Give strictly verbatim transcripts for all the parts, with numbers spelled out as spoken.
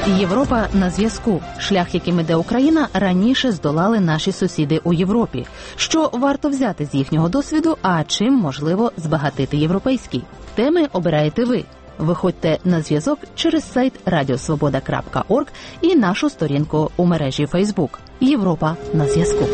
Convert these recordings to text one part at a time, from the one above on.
Європа на зв'язку. Шлях, яким іде Україна, раніше здолали наші сусіди у Європі. Що варто взяти з їхнього досвіду, а чим можливо збагатити європейський? Теми обираєте ви. Виходьте на зв'язок через сайт радіосвобода крапка орг і нашу сторінку у мережі Фейсбук. Європа на зв'язку.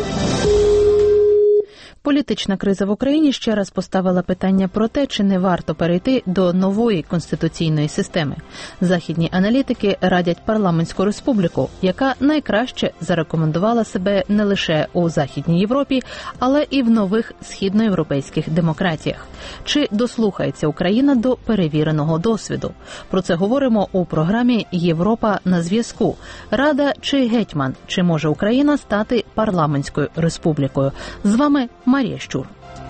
Політична криза в Україні ще раз поставила питання про те, чи не варто перейти до нової конституційної системи. Західні аналітики радять парламентську республіку, яка найкраще зарекомендувала себе не лише у Західній Європі, але і в нових східноєвропейських демократіях. Чи дослухається Україна до перевіреного досвіду? Про це говоримо у програмі «Європа на зв'язку». Рада чи гетьман? Чи може Україна стати парламентською республікою? З вами Марія Щур.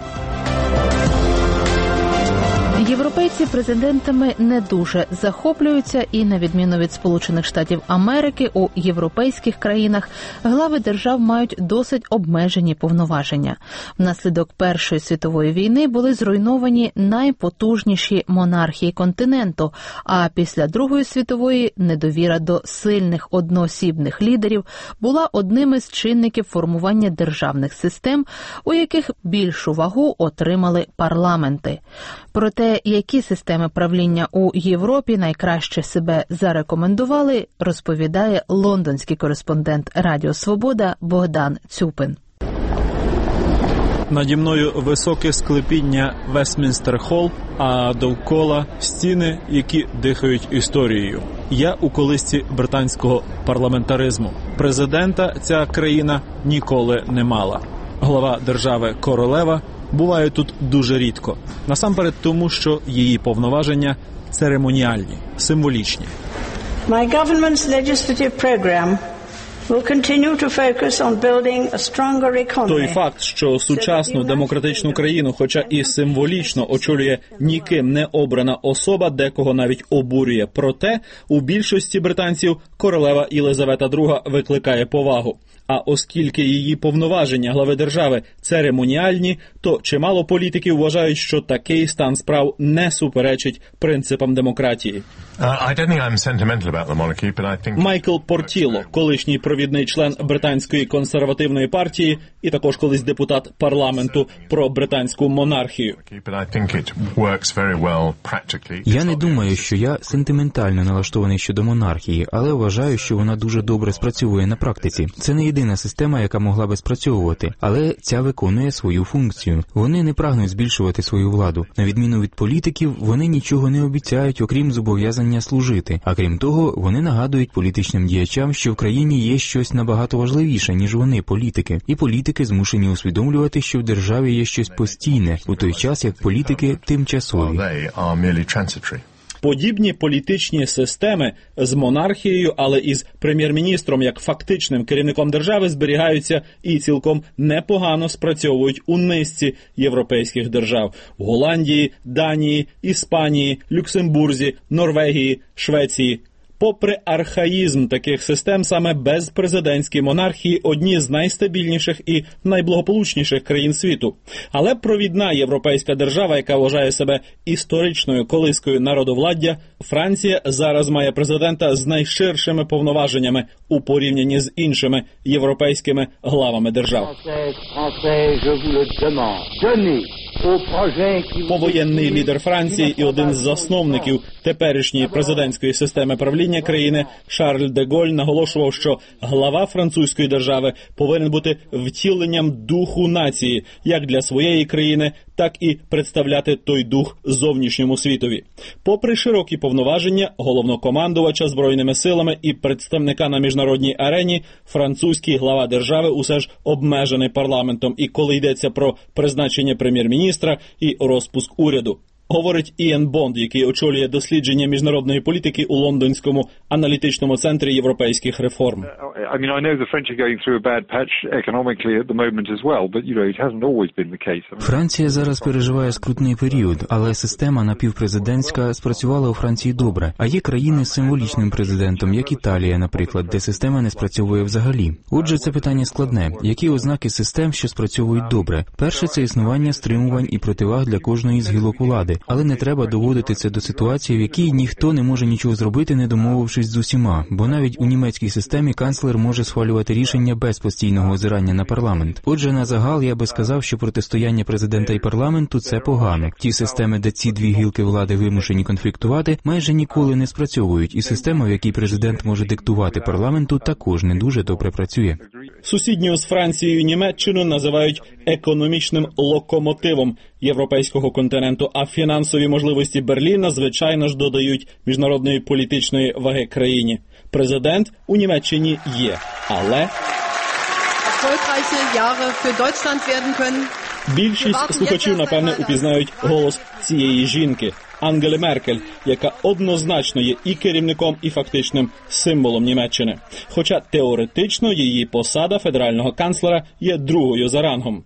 Європейці президентами не дуже захоплюються, і на відміну від Сполучених Штатів Америки, у європейських країнах глави держав мають досить обмежені повноваження. Внаслідок Першої світової війни були зруйновані найпотужніші монархії континенту, а після Другої світової недовіра до сильних одноосібних лідерів була одним із чинників формування державних систем, у яких більшу вагу отримали парламенти. Проте, які системи правління у Європі найкраще себе зарекомендували, розповідає лондонський кореспондент Радіо Свобода Богдан Цюпин. Наді мною високе склепіння Вестмінстер-Холл, а довкола стіни, які дихають історією. Я у колисці британського парламентаризму. Президента ця країна ніколи не мала. Глава держави королева буває тут дуже рідко. Насамперед тому, що її повноваження церемоніальні, символічні. My government's legislative program will continue to focus on building a stronger economy. Той факт, що сучасну демократичну країну, хоча і символічно очолює ніким не обрана особа, декого навіть обурює. Проте у більшості британців королева Єлизавета друга викликає повагу. А оскільки її повноваження глави держави церемоніальні, то чимало політиків вважають, що такий стан справ не суперечить принципам демократії. Майкл Портіло, колишній провідний член британської консервативної партії і також колись депутат парламенту про британську монархію. Я не думаю, що я сентиментально налаштований щодо монархії, але вважаю, що вона дуже добре спрацьовує на практиці. Це не єдина система, яка могла би спрацьовувати, але ця виконує свою функцію. Вони не прагнуть збільшувати свою владу. На відміну від політиків, вони нічого не обіцяють, окрім зобов'язання служити. А крім того, вони нагадують політичним діячам, що в країні є щось набагато важливіше, ніж вони, політики. І політики змушені усвідомлювати, що в державі є щось постійне, у той час, як політики тимчасові. Подібні політичні системи з монархією, але із прем'єр-міністром як фактичним керівником держави зберігаються і цілком непогано спрацьовують у низці європейських держав – в Голландії, Данії, Іспанії, Люксембурзі, Норвегії, Швеції. Попри архаїзм таких систем, саме безпрезидентські монархії – одні з найстабільніших і найблагополучніших країн світу. Але провідна європейська держава, яка вважає себе історичною колискою народовладдя, Франція зараз має президента з найширшими повноваженнями у порівнянні з іншими європейськими главами держав. Повоєнний лідер Франції і один з засновників теперішньої президентської системи правління країни Шарль де Голь наголошував, що глава французької держави повинен бути втіленням духу нації, як для своєї країни, так і представляти той дух зовнішньому світові. Попри широкі повноваження головнокомандувача Збройними силами і представника на міжнародній арені, французький глава держави усе ж обмежений парламентом, і коли йдеться про призначення прем'єр-міністра і розпуск уряду. Говорить Іан Бонд, який очолює дослідження міжнародної політики у Лондонському аналітичному центрі європейських реформ. Франція зараз переживає скрутний період, але система напівпрезидентська спрацювала у Франції добре. А є країни з символічним президентом, як Італія, наприклад, де система не спрацьовує взагалі. Отже, це питання складне. Які ознаки систем, що спрацьовують добре? Перше – це існування стримувань і противаг для кожної з гілок влади. але не треба доводити це до ситуації, в якій ніхто не може нічого зробити, не домовившись з усіма, бо навіть у німецькій системі канцлер може схвалювати рішення без постійного озирання на парламент. Отже, на загал я би сказав, що протистояння президента і парламенту – це погано. Ті системи, де ці дві гілки влади вимушені конфліктувати, майже ніколи не спрацьовують, і система, в якій президент може диктувати парламенту, також не дуже добре працює. Сусідню з Францією Німеччину називають економічним локомотивом європейського континенту, а фінансові можливості Берліна, звичайно ж, додають міжнародної політичної ваги країні. Президент у Німеччині є, але... Більшість слухачів, напевне, упізнають голос цієї жінки – Ангели Меркель, яка однозначно є і керівником, і фактичним символом Німеччини. Хоча теоретично її посада федерального канцлера є другою за рангом.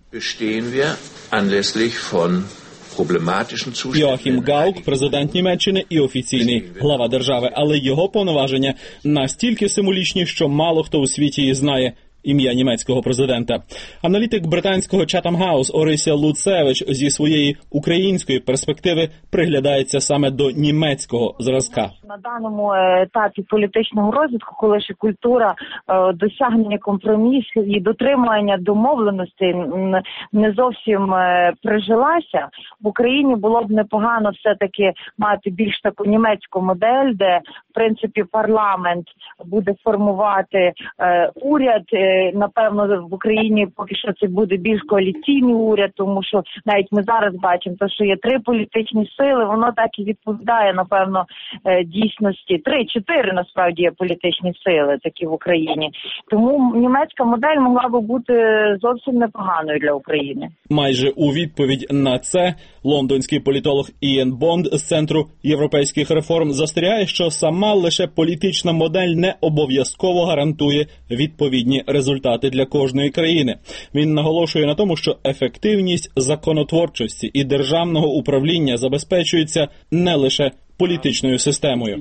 Йоахім Гаук – президент Німеччини і офіційний глава держави, але його повноваження настільки символічні, що мало хто у світі її знає ім'я німецького президента. Аналітик британського Chatham House Орися Луцевич зі своєї української перспективи приглядається саме до німецького зразка. На даному етапі політичного розвитку, коли ще культура досягнення компромісів і дотримання домовленостей не зовсім прижилася, в Україні було б непогано все-таки мати більш таку німецьку модель, де, в принципі, парламент буде формувати уряд. Напевно, в Україні поки що це буде більш коаліційний уряд, тому що навіть ми зараз бачимо, що є три політичні сили, воно так і відповідає, напевно, дійсності. Три-чотири, насправді, є політичні сили такі в Україні. Тому німецька модель могла би бути зовсім непоганою для України. Майже у відповідь на це лондонський політолог Іен Бонд з Центру європейських реформ застерігає, що сама лише політична модель не обов'язково гарантує відповідні результати для кожної країни. Він наголошує на тому, що ефективність законотворчості і державного управління забезпечується не лише політичною системою.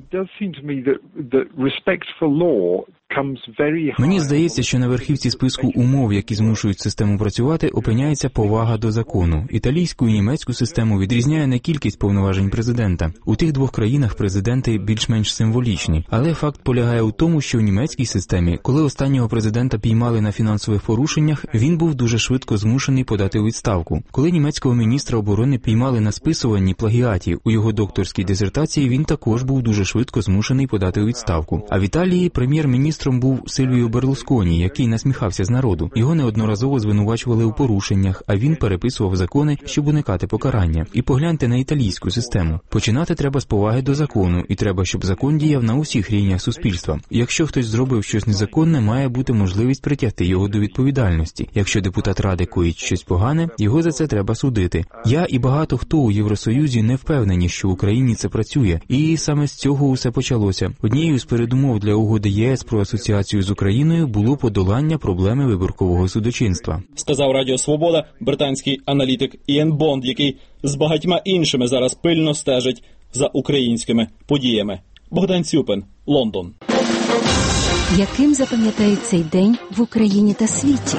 Мені здається, що на верхівці списку умов, які змушують систему працювати, опиняється повага до закону. Італійську і німецьку систему відрізняє не кількість повноважень президента. У тих двох країнах президенти більш-менш символічні. Але факт полягає у тому, що в німецькій системі, коли останнього президента піймали на фінансових порушеннях, він був дуже швидко змушений подати у відставку. Коли німецького міністра оборони піймали на списуванні плагіатів у його докторській дисертації, він також був дуже швидко змушений подати у відставку. А в Італії прем'єр-міністр був Сильвіо Берлусконі, який насміхався з народу. Його неодноразово звинувачували у порушеннях, а він переписував закони, щоб уникати покарання. І погляньте на італійську систему. Починати треба з поваги до закону, і треба, щоб закон діяв на усіх рівнях суспільства. Якщо хтось зробив щось незаконне, має бути можливість притягти його до відповідальності. Якщо депутат Ради коїть щось погане, його за це треба судити. Я і багато хто у Євросоюзі не впевнені, що в Україні це працює. І саме з цього усе почалося. Однією з передумов для угоди ЄС про асоціацію з Україною було подолання проблеми виборкового судочинства. Сказав Радіо Свобода британський аналітик Іен Бонд, який з багатьма іншими зараз пильно стежить за українськими подіями. Богдан Цюпин, Лондон. Яким запам'ятають цей день в Україні та світі?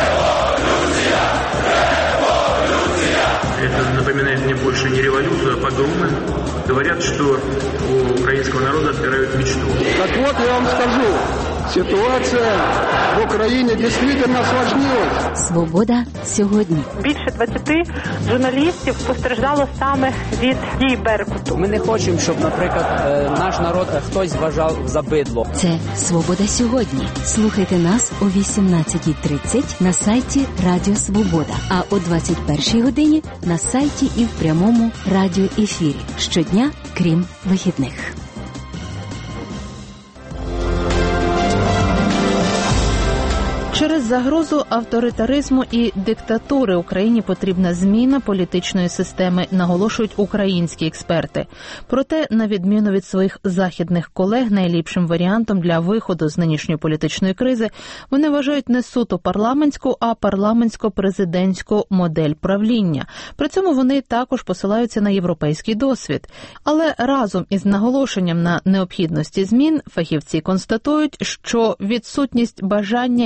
Это напоминает мне больше не революцию, а погромы. Говорят, что у украинского народа отбирают мечту. Так вот, я вам скажу, ситуация в Україні дійсно осложнилась. Свобода сьогодні. Більше двадцяти журналістів постраждало саме від дій Беркуту. Ми не хочемо, щоб, наприклад, наш народ хтось вважав за бидло. Це Свобода сьогодні. Слухайте нас о вісімнадцятій тридцять на сайті Радіо Свобода, а о двадцять першій годині на сайті і в прямому радіоефірі. Щодня, крім вихідних. Через загрозу авторитаризму і диктатури Україні потрібна зміна політичної системи, наголошують українські експерти. Проте, на відміну від своїх західних колег, найліпшим варіантом для виходу з нинішньої політичної кризи вони вважають не суто парламентську, а парламентсько-президентську модель правління. При цьому вони також посилаються на європейський досвід. Але разом із наголошенням на необхідності змін фахівці констатують, що відсутність бажання йти на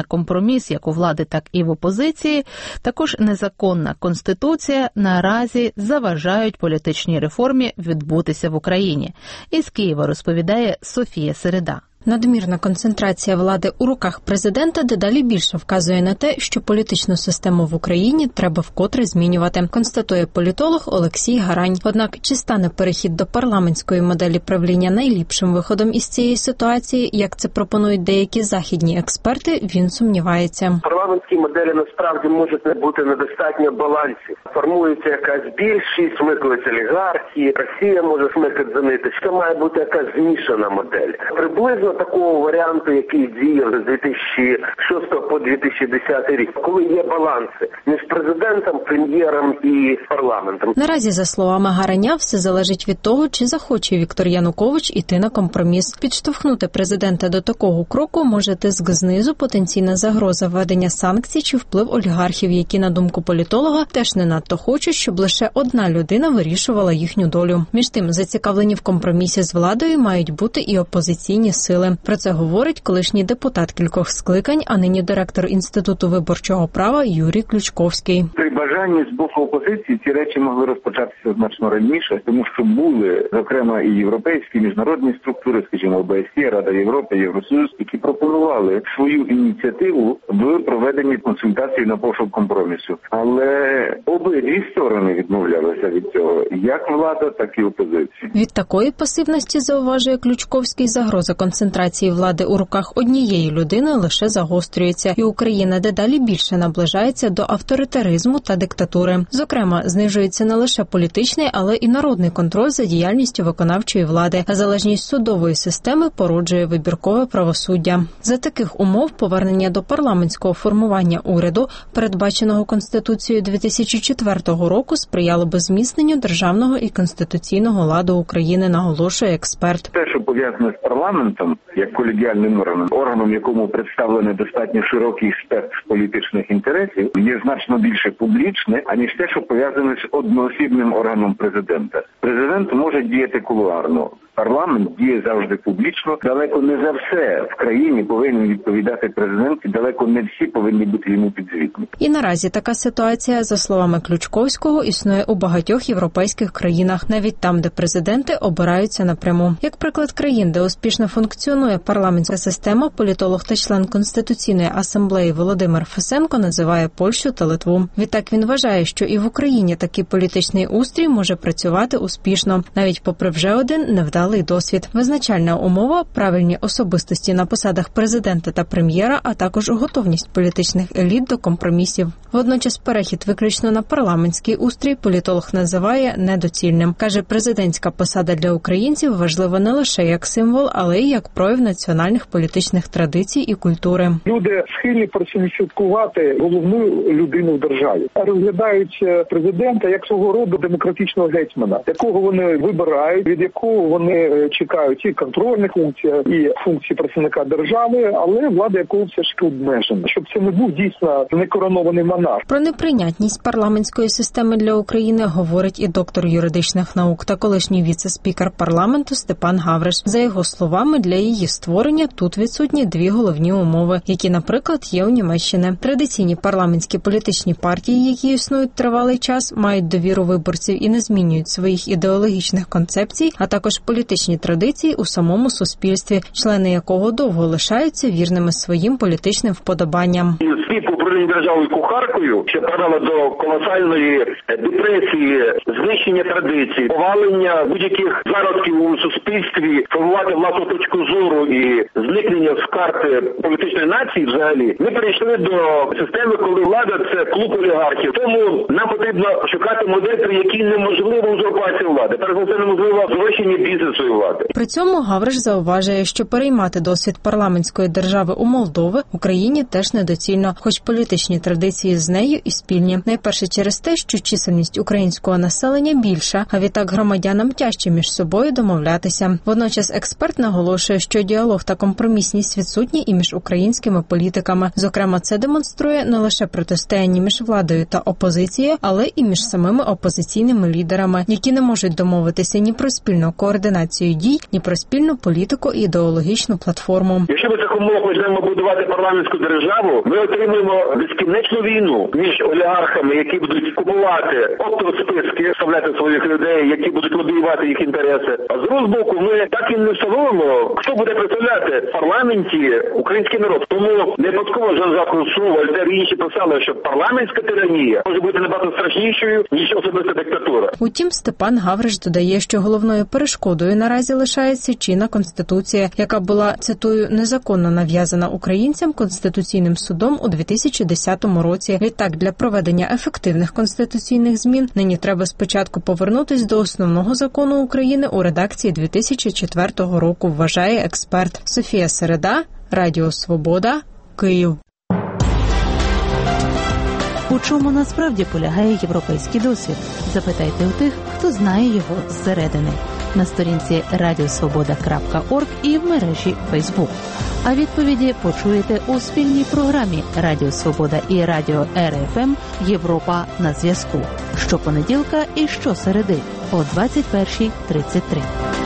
компроміс як у влади, так і в опозиції, також незаконна конституція наразі заважають політичній реформі відбутися в Україні. Із Києва розповідає Софія Середа. Надмірна концентрація влади у руках президента дедалі більше вказує на те, що політичну систему в Україні треба вкотре змінювати, констатує політолог Олексій Гарань. Однак, чи стане перехід до парламентської моделі правління найліпшим виходом із цієї ситуації, як це пропонують деякі західні експерти, він сумнівається. Парламентські моделі насправді можуть не бути недостатньо балансів. Формується якась більшість, смикають олігархи, Росія може смикати за нити. Це має бути якась змішана модель. Приблизно такого варіанту, який діяв з дві тисячі шостого по дві тисячі десятий рік, коли є баланси між президентом, прем'єром і парламентом. Наразі, за словами Гараня, все залежить від того, чи захоче Віктор Янукович іти на компроміс. Підштовхнути президента до такого кроку може тиск знизу, потенційна загроза введення санкцій чи вплив олігархів, які, на думку політолога, теж не надто хочуть, щоб лише одна людина вирішувала їхню долю. Між тим, зацікавлені в компромісі з владою мають бути і опозиційні сили. Про це говорить колишній депутат кількох скликань, а нині директор Інституту виборчого права Юрій Ключковський. При бажанні з боку опозиції ці речі могли розпочатися значно раніше, тому що були, зокрема, і європейські, міжнародні структури, скажімо, О Б С Є, Рада Європи, Євросоюз, які пропонували свою ініціативу в проведенні консультацій на пошук компромісу. Але обидві сторони відмовлялися від цього, як влада, так і опозиція. Від такої пасивності, зауважує Ключковський, загроза концентрації влади у руках однієї людини лише загострюється, і Україна дедалі більше наближається до авторитаризму та диктатури. Зокрема, знижується не лише політичний, але і народний контроль за діяльністю виконавчої влади, а залежність судової системи породжує вибіркове правосуддя. За таких умов повернення до парламентського формування уряду, передбаченого Конституцією дві тисячі четвертого року, сприяло би зміцненню державного і конституційного ладу України, наголошує експерт. Те, що пов'язане з парламентом, як колегіальним органом, органом, якому представлений достатньо широкий спектр політичних інтересів, є значно більше публічне, аніж те, що пов'язане з одноосібним органом президента. Президент може діяти кулуарно. Парламент діє завжди публічно. Далеко не за все в країні повинен відповідати президент, і далеко не всі повинні бути йому підзвітні. І наразі така ситуація, за словами Ключковського, існує у багатьох європейських країнах, навіть там, де президенти обираються напряму. Як приклад країн, де успішно функціонує парламентська система, політолог та член Конституційної асамблеї Володимир Фесенко називає Польщу та Литву. Відтак він вважає, що і в Україні такий політичний устрій може працювати успішно, навіть попри вже один невдалий досвід. Визначальна умова – правильні особистості на посадах президента та прем'єра, а також готовність політичних еліт до компромісів. Водночас перехід виключно на парламентський устрій політолог називає недоцільним. Каже, президентська посада для українців важлива не лише як символ, але й як прояв національних політичних традицій і культури. Люди схильні персоніфікувати головну людину в державі. Розглядають президента як свого роду демократичного гетьмана, якого вони вибирають, від якого вони чекають і контрольних функцій, і функції представника держави, але влада якого все ж обмежена. Щоб це не був дійсно некоронований монарх. Про неприйнятність парламентської системи для України говорить і доктор юридичних наук та колишній віце-спікер парламенту Степан Гавриш. За його словами, для її створення тут відсутні дві головні умови, які, наприклад, є у Німеччині. Традиційні парламентські політичні партії, які існують тривалий час, мають довіру виборців і не змінюють своїх ідеологічних концепцій, а також політичні традиції у самому суспільстві, члени якого довго лишаються вірними своїм політичним вподобанням. Світ управління державою кухаркою, що привело до колосальної депресії, знищення традицій, повалення будь-яких зародків у суспільстві, формувати власну точку зору і зникнення з карти політичної нації взагалі, ми перейшли до системи, коли влада – це клуб олігархів. Тому нам потрібно шукати модель, при якій неможливо узурпація влади. Перш за все неможливо зрощення бізнесу і влади. При цьому Гавриш зауважує, що переймати досвід парламентської держави у Молдови Україні теж недоцільно, хоч політичні традиції з нею і спільні. Найперше через те, що чисельність українського населення більша, а відтак громадянам тяжче між собою домовлятися. Водночас експерт наголошує, що діалог та компромісність відсутні і між українськими політиками. Зокрема, це демонструє не лише протистояння між владою та опозицією, але і між самими опозиційними лідерами, які не можуть домовитися ні про спільну координацію координацію дій, ні про спільну політику і ідеологічну платформу. Якщо ми в цих умовах почнемо будувати парламентську державу, ми отримуємо безкінечну війну між олігархами, які будуть купувати оптові списки, вставляти своїх людей, які будуть лобіювати їх інтереси. А з другого боку, ми так і не встановимо, хто буде представляти в парламенті український народ. Тому не випадково Жан-Жак Руссо, Вольтер і інші писали, що парламентська тиранія може бути набагато страшнішою, ніж особиста диктатура. Утім, Степан Гавриш додає, що головною перешкодою наразі лишається чинна конституція, яка була, цитую, незаконно нав'язана українцям Конституційним судом у дві тисячі десятому році. Відтак, для проведення ефективних конституційних змін нині треба спочатку повернутись до основного закону України у редакції дві тисячі четвертого року, вважає експерт. Софія Середа, Радіо Свобода, Київ. У чому насправді полягає європейський досвід? Запитайте у тих, хто знає його зсередини. На сторінці радіосвобода крапка орг і в мережі Фейсбук. А відповіді почуєте у спільній програмі Радіо Свобода і Радіо Ер Еф Ем «Європа на зв'язку». Щопонеділка і щосереди о двадцять першій тридцять три.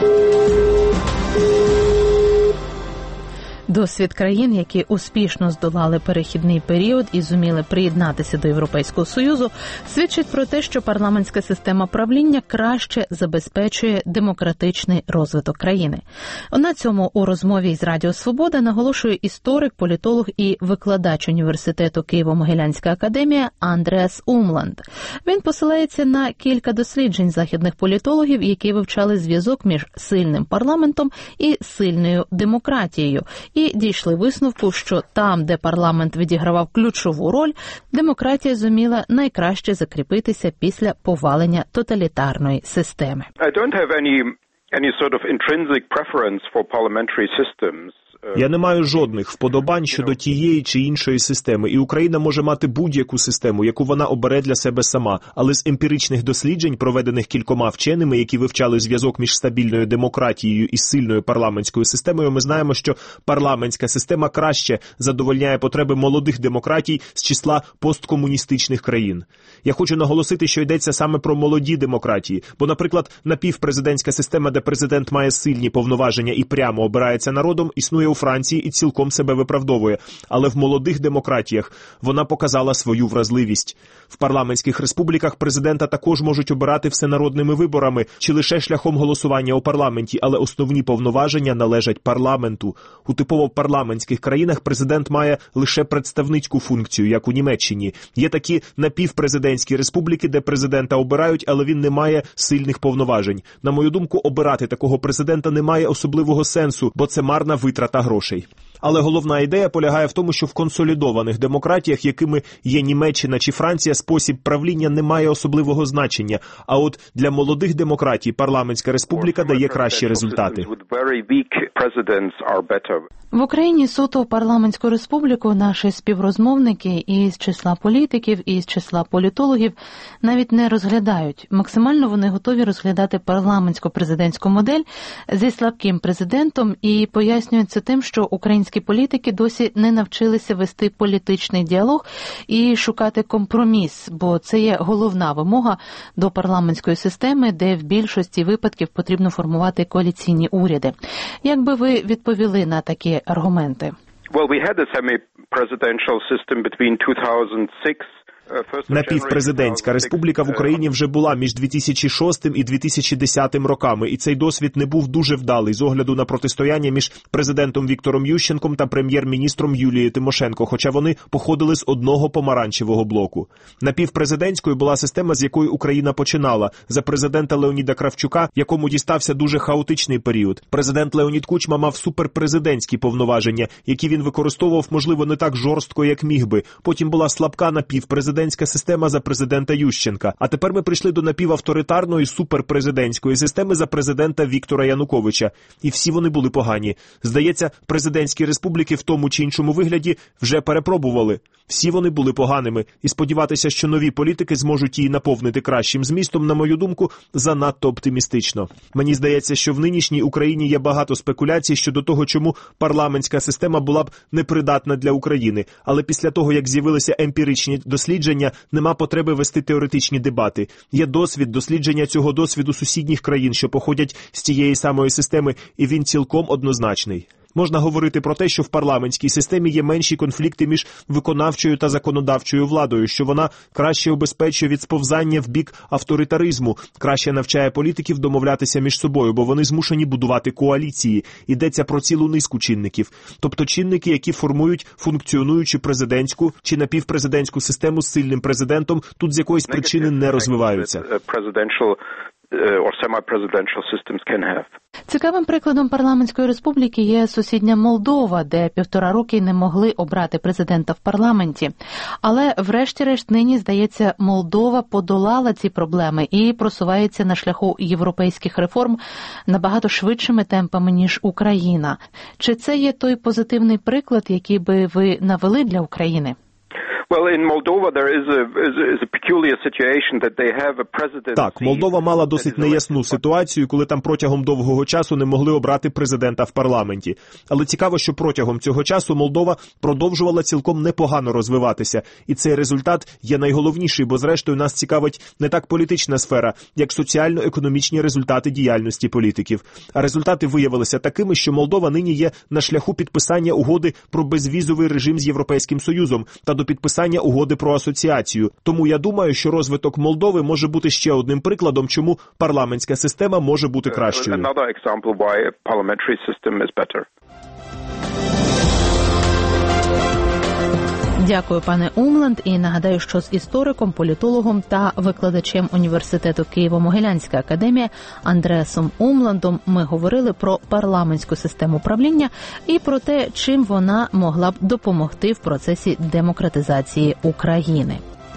Досвід країн, які успішно здолали перехідний період і зуміли приєднатися до Європейського Союзу, свідчить про те, що парламентська система правління краще забезпечує демократичний розвиток країни. На цьому у розмові із Радіо Свобода наголошує історик, політолог і викладач університету Києво-Могилянська академія Андреас Умланд. Він посилається на кілька досліджень західних політологів, які вивчали зв'язок між сильним парламентом і сильною демократією, і дійшли висновку, що там, де парламент відігравав ключову роль, демократія зуміла найкраще закріпитися після повалення тоталітарної системи. I don't have any, any sort of intrinsic preference for parliamentary systems. Я не маю жодних вподобань щодо тієї чи іншої системи, і Україна може мати будь-яку систему, яку вона обере для себе сама. Але з емпіричних досліджень, проведених кількома вченими, які вивчали зв'язок між стабільною демократією і сильною парламентською системою, ми знаємо, що парламентська система краще задовольняє потреби молодих демократій з числа посткомуністичних країн. Я хочу наголосити, що йдеться саме про молоді демократії, бо, наприклад, напівпрезидентська система, де президент має сильні повноваження і прямо обирається народом, існує у Франції і цілком себе виправдовує. Але в молодих демократіях вона показала свою вразливість. В парламентських республіках президента також можуть обирати всенародними виборами чи лише шляхом голосування у парламенті, але основні повноваження належать парламенту. У типово парламентських країнах президент має лише представницьку функцію, як у Німеччині. Є такі напівпрезидентські республіки, де президента обирають, але він не має сильних повноважень. На мою думку, обирати такого президента не має особливого сенсу, бо це марна витрата грошей. Але головна ідея полягає в тому, що в консолідованих демократіях, якими є Німеччина чи Франція, спосіб правління не має особливого значення. А от для молодих демократій парламентська республіка дає кращі результати. В Україні суто парламентську республіку наші співрозмовники із числа політиків, і з числа політологів навіть не розглядають. Максимально вони готові розглядати парламентсько-президентську модель зі слабким президентом і пояснюють це тим, що українські політики досі не навчилися вести політичний діалог і шукати компроміс, бо це є головна вимога до парламентської системи, де в більшості випадків потрібно формувати коаліційні уряди. Як би ви відповіли на такі аргументи? Well, we had a semi-presidential system between two thousand six. Напівпрезидентська республіка в Україні вже була між дві тисячі шостим і дві тисячі десятим роками, і цей досвід не був дуже вдалий з огляду на протистояння між президентом Віктором Ющенком та прем'єр-міністром Юлією Тимошенко, хоча вони походили з одного помаранчевого блоку. Напівпрезидентською була система, з якої Україна починала, за президента Леоніда Кравчука, якому дістався дуже хаотичний період. Президент Леонід Кучма мав суперпрезидентські повноваження, які він використовував, можливо, не так жорстко, як міг би. Потім була слабка напівпрезидентська система за президента Ющенка. А тепер ми прийшли до напівавторитарної суперпрезидентської системи за президента Віктора Януковича. І всі вони були погані. Здається, президентські республіки в тому чи іншому вигляді вже перепробували. Всі вони були поганими. І сподіватися, що нові політики зможуть її наповнити кращим змістом, на мою думку, занадто оптимістично. Мені здається, що в нинішній Україні є багато спекуляцій щодо того, чому парламентська система була б непридатна для України. Але після того, як з'явилися емпіричні дослідження, дослідження, нема потреби вести теоретичні дебати. Є досвід, дослідження цього досвіду сусідніх країн, що походять з тієї самої системи, і він цілком однозначний. Можна говорити про те, що в парламентській системі є менші конфлікти між виконавчою та законодавчою владою, що вона краще обезпечує від сповзання в бік авторитаризму, краще навчає політиків домовлятися між собою, бо вони змушені будувати коаліції. Йдеться про цілу низку чинників. Тобто чинники, які формують функціонуючу президентську чи напівпрезидентську систему з сильним президентом, тут з якоїсь причини не розвиваються. or semi-presidential systems can have. Цікавим прикладом парламентської республіки є сусідня Молдова, де півтора роки не могли обрати президента в парламенті. Але врешті-решт нині, здається, Молдова подолала ці проблеми і просувається на шляху європейських реформ набагато швидшими темпами, ніж Україна. Чи це є той позитивний приклад, який би ви навели для України? Так, Молдова мала досить неясну ситуацію, коли там протягом довгого часу не могли обрати президента в парламенті. Але цікаво, що протягом цього часу Молдова продовжувала цілком непогано розвиватися. І цей результат є найголовніший, бо зрештою нас цікавить не так політична сфера, як соціально-економічні результати діяльності політиків. А результати виявилися такими, що Молдова нині є на шляху підписання угоди про безвізовий режим з Європейським Союзом та до підписання угоди про асоціацію. Тому я думаю, що розвиток Молдови може бути ще одним прикладом, чому парламентська система може бути кращою. Дякую, пане Умланд, і нагадаю, що з істориком, політологом та викладачем університету Києво-Могилянська академія Андреасом Умландом ми говорили про парламентську систему правління і про те, чим вона могла б допомогти в процесі демократизації України.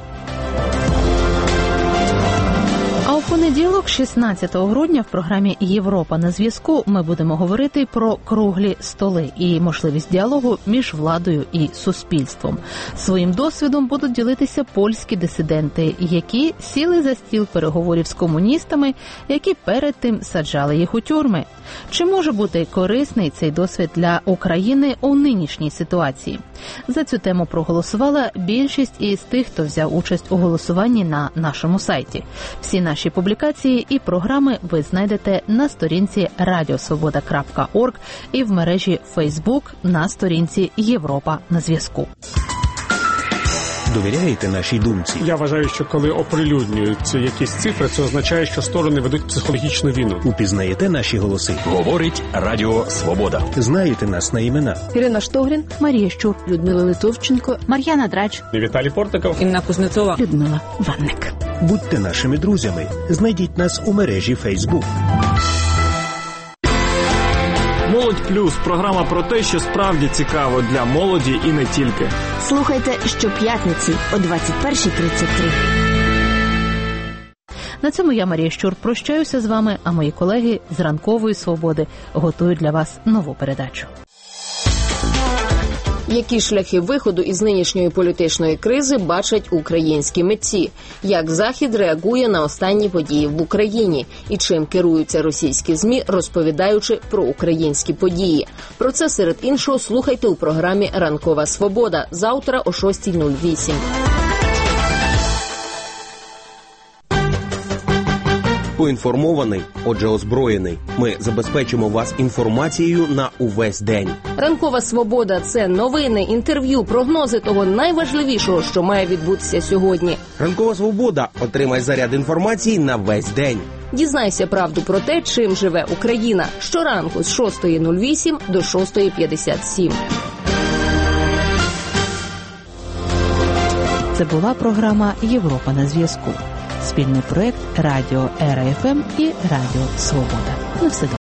А у понеділок, шістнадцятого грудня, в програмі «Європа на зв'язку» ми будемо говорити про круглі столи і можливість діалогу між владою і суспільством. Своїм досвідом будуть ділитися польські дисиденти, які сіли за стіл переговорів з комуністами, які перед тим саджали їх у тюрми. Чи може бути корисний цей досвід для України у нинішній ситуації? За цю тему проголосувала більшість із тих, хто взяв участь у голосуванні на нашому сайті. Всі наші публікації і програми ви знайдете на сторінці радіосвобода крапка орг і в мережі Facebook на сторінці «Європа на зв'язку». Довіряєте нашій думці? Я вважаю, що коли оприлюднюються якісь цифри, це означає, що сторони ведуть психологічну війну. Упізнаєте наші голоси? Говорить Радіо Свобода. Знаєте нас на імена? Ірина Штогрін, Марія Щур, Людмила Литовченко, Мар'яна Драч, Віталій Портников, Інна Кузнецова, Людмила Ванник. Будьте нашими друзями. Знайдіть нас у мережі Facebook. Молодь Плюс – програма про те, що справді цікаво для молоді і не тільки. Слухайте щоп'ятниці о двадцять перша тридцять три. На цьому я, Марія Щур, прощаюся з вами, а мої колеги з «Ранкової свободи» готують для вас нову передачу. Які шляхи виходу із нинішньої політичної кризи бачать українські митці? Як Захід реагує на останні події в Україні? І чим керуються російські ЗМІ, розповідаючи про українські події? Про це, серед іншого, слухайте у програмі «Ранкова свобода» завтра о шоста нуль вісім. Поінформований, отже озброєний. Ми забезпечимо вас інформацією на увесь день. Ранкова свобода – це новини, інтерв'ю, прогнози того найважливішого, що має відбутися сьогодні. Ранкова свобода. Отримай заряд інформації на весь день. Дізнайся правду про те, чим живе Україна. Щоранку з шоста нуль вісім до шоста п'ятдесят сім. Це була програма «Європа на зв'язку». Спільний проект Радіо Ера еф ем і Радіо Свобода. На все добре.